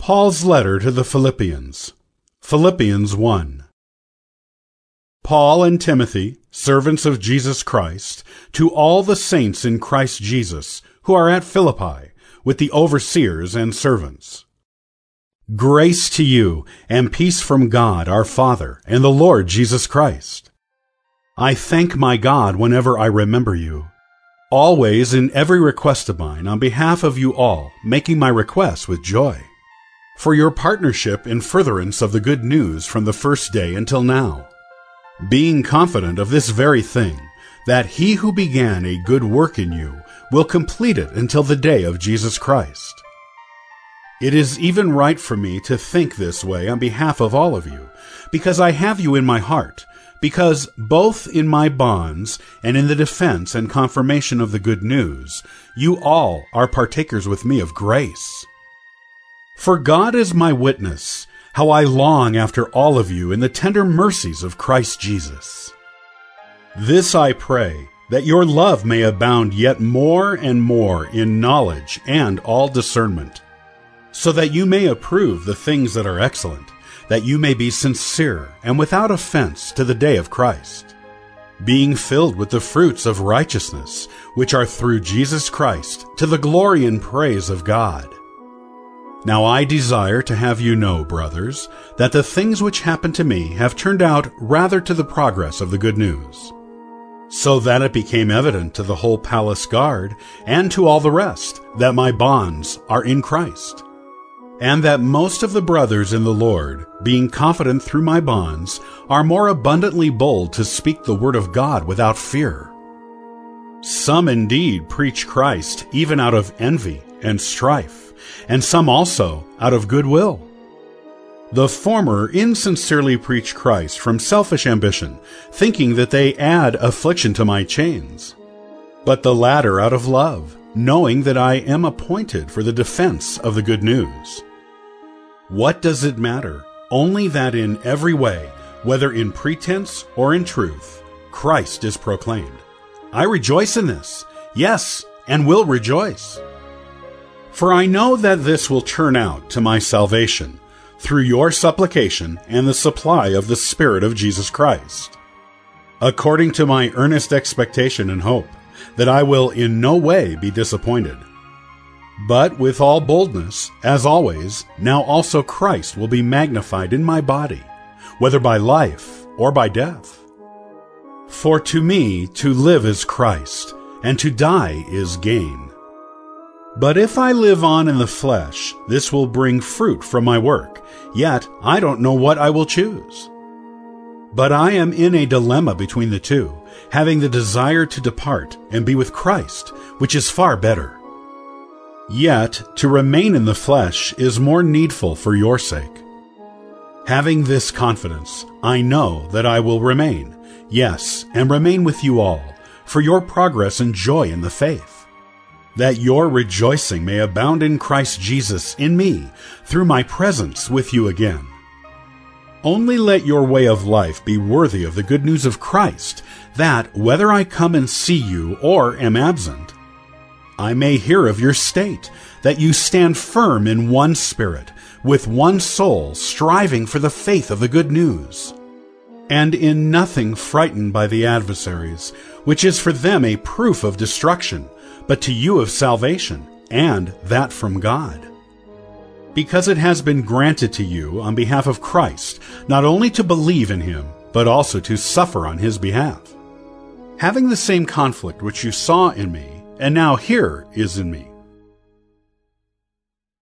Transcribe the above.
Paul's letter to the Philippians. Philippians 1. Paul and Timothy, servants of Jesus Christ, to all the saints in Christ Jesus, who are at Philippi, with the overseers and servants. Grace to you, and peace from God our Father, and the Lord Jesus Christ. I thank my God whenever I remember you, always in every request of mine, on behalf of you all, making my requests with joy, for your partnership in furtherance of the good news from the first day until now, being confident of this very thing, that he who began a good work in you will complete it until the day of Jesus Christ. It is even right for me to think this way on behalf of all of you, because I have you in my heart, because both in my bonds and in the defense and confirmation of the good news, you all are partakers with me of grace. For God is my witness, how I long after all of you in the tender mercies of Christ Jesus. This I pray, that your love may abound yet more and more in knowledge and all discernment, so that you may approve the things that are excellent, that you may be sincere and without offense to the day of Christ, being filled with the fruits of righteousness, which are through Jesus Christ, to the glory and praise of God. Now I desire to have you know, brothers, that the things which happened to me have turned out rather to the progress of the good news, so that it became evident to the whole palace guard and to all the rest that my bonds are in Christ, and that most of the brothers in the Lord, being confident through my bonds, are more abundantly bold to speak the word of God without fear. Some indeed preach Christ even out of envy and strife, and some also out of goodwill. The former insincerely preach Christ from selfish ambition, thinking that they add affliction to my chains, but the latter out of love, knowing that I am appointed for the defense of the good news. What does it matter? Only that in every way, whether in pretense or in truth, Christ is proclaimed. I rejoice in this, yes, and will rejoice. For I know that this will turn out to my salvation, through your supplication and the supply of the Spirit of Jesus Christ, according to my earnest expectation and hope, that I will in no way be disappointed. But with all boldness, as always, now also Christ will be magnified in my body, whether by life or by death. For to me to live is Christ, and to die is gain. But if I live on in the flesh, this will bring fruit from my work, yet I don't know what I will choose. But I am in a dilemma between the two, having the desire to depart and be with Christ, which is far better. Yet to remain in the flesh is more needful for your sake. Having this confidence, I know that I will remain, yes, and remain with you all, for your progress and joy in the faith, that your rejoicing may abound in Christ Jesus in me, through my presence with you again. Only let your way of life be worthy of the good news of Christ, that, whether I come and see you or am absent, I may hear of your state, that you stand firm in one spirit, with one soul, striving for the faith of the good news, and in nothing frightened by the adversaries, which is for them a proof of destruction, but to you of salvation, and that from God. Because it has been granted to you on behalf of Christ, not only to believe in him, but also to suffer on his behalf, having the same conflict which you saw in me, and now here is in me.